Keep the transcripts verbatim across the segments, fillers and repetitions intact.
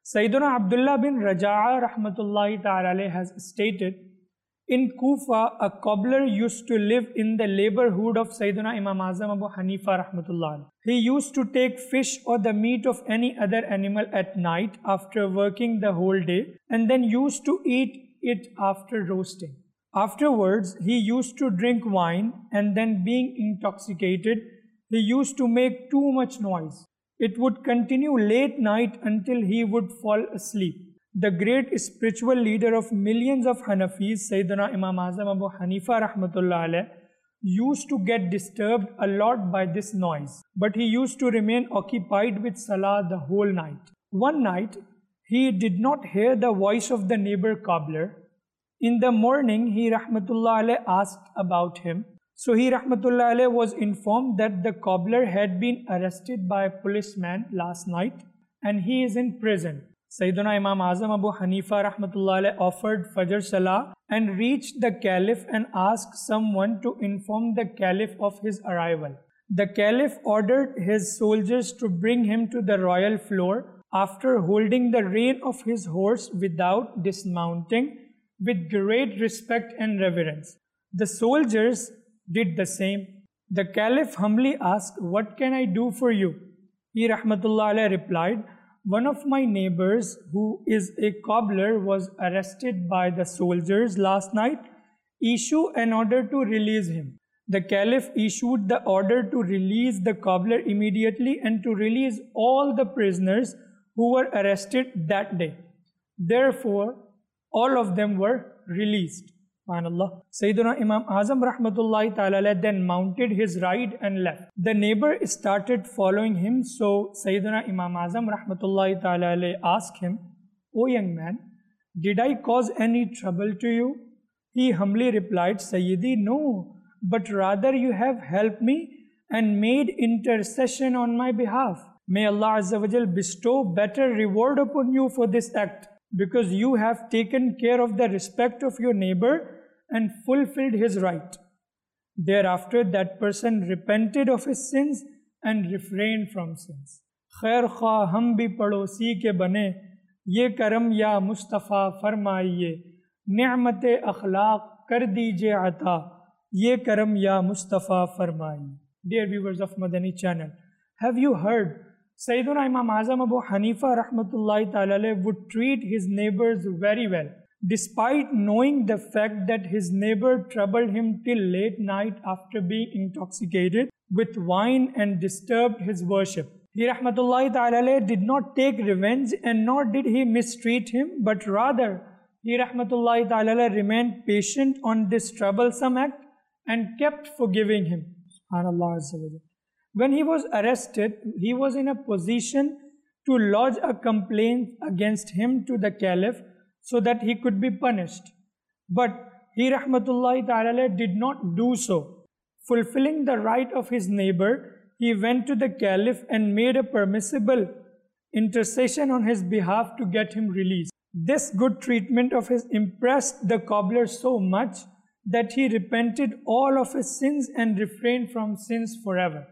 Sayyiduna Abdullah bin Raja'a rahmatullahi ta'ala alayhi has stated, in Kufa, a cobbler used to live in the neighborhood of Sayyiduna Imam Azam Abu Hanifa rahmatullahi alayhi. He used to take fish or the meat of any other animal at night after working the whole day, and then used to eat it after roasting. Afterwards, he used to drink wine, and then being intoxicated, he used to make too much noise. It would continue late night until he would fall asleep. The great spiritual leader of millions of Hanafis, Sayyidina Imam Azam Abu Hanifa rahmatullah alayh, used to get disturbed a lot by this noise, but he used to remain occupied with salah the whole night. One night, he did not hear the voice of the neighbor cobbler. In the morning, he rahmatullah alayh asked about him. So he rahmatullah alayh was informed that the cobbler had been arrested by a policeman last night and he is in prison. Sayyiduna Imam Azam Abu Hanifa rahmatullah alayh offered Fajr Salah and reached the Caliph and asked someone to inform the Caliph of his arrival. The Caliph ordered his soldiers to bring him to the royal floor after holding the rein of his horse without dismounting, with great respect and reverence. The soldiers did the same. The Caliph humbly asked, "What can I do for you?" He rahmatullah alayh replied, "One of my neighbors who is a cobbler was arrested by the soldiers last night. Issue an order to release him." The Caliph issued the order to release the cobbler immediately and to release all the prisoners who were arrested that day. Therefore, all of them were released. SubhanAllah. Sayyiduna Imam Azam rahmatullahi ta'ala then mounted his ride and left. The neighbor started following him, so Sayyiduna Imam Azam rahmatullahi ta'ala asked him, "O young man, did I cause any trouble to you?" He humbly replied, "Sayyidi, no, but rather you have helped me and made intercession on my behalf. May Allah Azza wa Jal bestow better reward upon you for this act, because you have taken care of the respect of your neighbor and fulfilled his right." Thereafter, that person repented of his sins and refrained from sins. Khair khwa hum bhi padosi ke bane, ye karam ya Mustafa farmaiye, ni'mat-e akhlaq kar dijiye ata, ye karam ya Mustafa farmaiye. Dear viewers of Madani channel, have you heard Sayyiduna Imam Azam Abu Hanifa rahmatullahi ta'ala would treat his neighbors very well, despite knowing the fact that his neighbor troubled him till late night after being intoxicated with wine and disturbed his worship. He rahmatullahi ta'ala did not take revenge and nor did he mistreat him, but rather he rahmatullahi ta'ala remained patient on this troublesome act and kept forgiving him. SubhanAllah Azza wa Jalla. When he was arrested, he was in a position to lodge a complaint against him to the Caliph so that he could be punished. But he rahmatullahi ta'ala did not do so. Fulfilling the right of his neighbor, he went to the Caliph and made a permissible intercession on his behalf to get him released. This good treatment of his impressed the cobbler so much that he repented all of his sins and refrained from sins forever.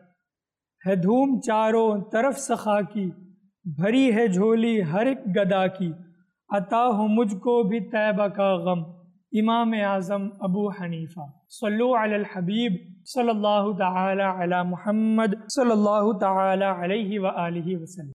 है धूम चारों तरफ सखा की, भरी है झोली हर एक गदा की, अता हो मुझको भी तैबा का गम, इमाम आज़म अबू हनीफा। सल्लु अलल हबीब सल्लल्लाहु तआला अला मुहम्मद सल्लल्लाहु तआला अलैहि व आलिहि वसल्लम।